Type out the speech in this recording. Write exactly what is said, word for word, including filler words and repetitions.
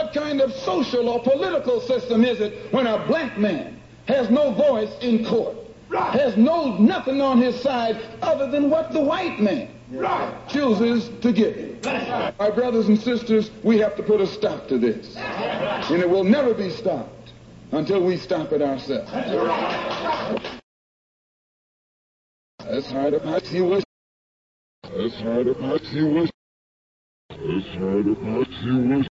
what kind of social or political system is it when a black man has no voice in court, has no nothing on his side other than what the white man chooses to give him? My brothers and sisters, we have to put a stop to this. And it will never be stopped until we stop it ourselves. That's hard about you. That's hard about you. That's hard about you.